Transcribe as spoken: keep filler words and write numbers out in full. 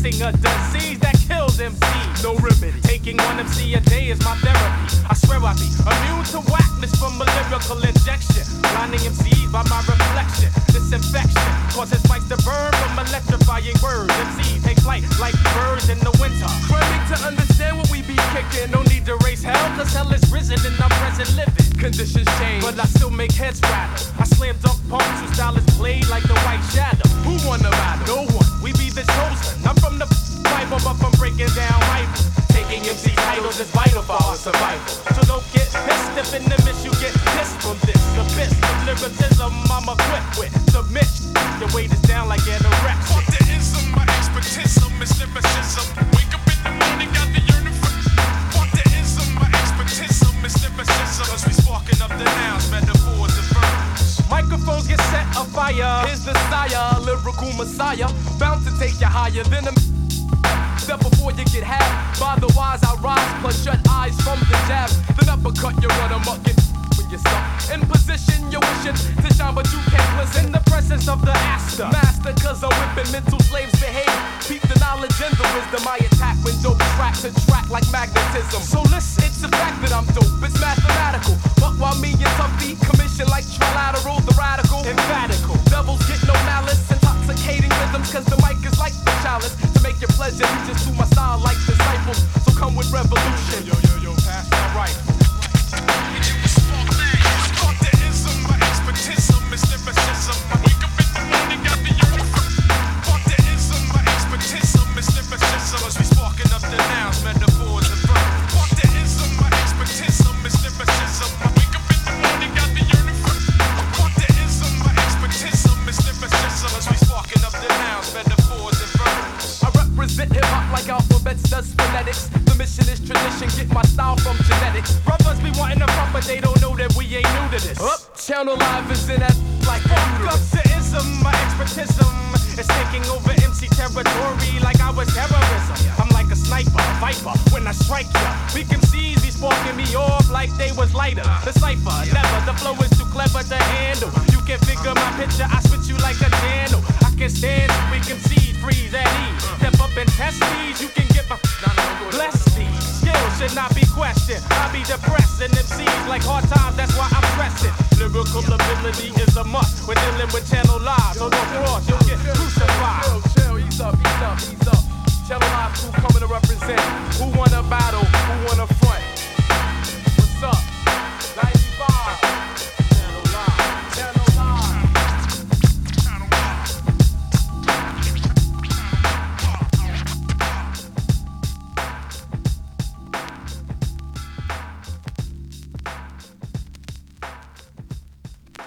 Inventing a disease that kills M Cs. No remedy. Taking one M C a day is my therapy. I swear I be immune to whackness from a lyrical injection. Blinding M Cs by my reflection. This infection causes mics to burn from electrifying words. M Cs take flight like birds in the winter. Running to understand what we be kicking. No need to raise hell, cause hell is risen and I'm present living. Conditions change, but I still make heads rattle. I slam dunk punks whose style is played like the white shadow. Who won the battle? No one. We be the chosen. I'm from the Bible, but from breaking down rivals. Taking M C titles is vital for our survival. So don't get pissed if in the miss you get pissed from this. The best of lyricism I'm equipped with. Submit, your weight is down like anorexia. What the ism, my expertism is lyricism. Wake up in the morning, got the yearning for. What the ism, my expertism is lyricism. Cause we sparking up the nouns, metaphors and verbs. Microphones get set afire. Here's the sire, lyrical messiah, bound to take you higher than a step before you get half. By the wise I rise, plus shut eyes from the jab. Then uppercut you run amok, get when you suck. In position, you're wishing to shine, but you can't listen. In the presence of the Aster Master, cause I'm whipping mental slaves behave. Keep the knowledge and the wisdom I attack when dope track to track like magnetism. So listen, it's the fact that I'm dope, it's mathematical. But while me and Tuffy commission like trilateral, the radical, emphatical. Devils get no malice, intoxicating rhythms, cause the mic is like the chalice. To make your pleasure, you just do my style like disciples. So come with revolution. Yo, yo, yo, pass that right. What the ism, my expertism is lyricism. Wake up in the morning, got the yearning for. What the ism, my expertism is lyricism. Cause we sparking up the nouns, metaphors and verbs. What the ism, my expertism is lyricism. Wake up in the morning, got the yearning for. What the ism, my expertism is lyricism. Cause we sparking up the nouns, metaphors and verbs. I represent hip hop like alphabets does phonetics. The mission is tradition, get my style from genetics. Brothers be wanting to front, but they don't know that we ain't new to this. Up, channel live is in that like fuck up to ism, my expertism is taking over M C territory like I was terrorism. I'm like a sniper, a viper when I strike ya. Weak M Cs be sparking me off like they was lighter. The cipher, never, the flow is too clever to handle. You can figure my picture, I switch you like a channel. I can stand you, weak M Cs, freeze at ease. Step up and test these, you can get my bless these. Skills should not be questioned. I be depressing M Cs like hard times, that's why I'm pressing. Lyrical ability is a must. We're dealing with channel live, so don't cross, you'll get crucified. Chill, chill, ease up, ease up, ease up. Channel live crew coming to represent. Who wanna battle? Who wanna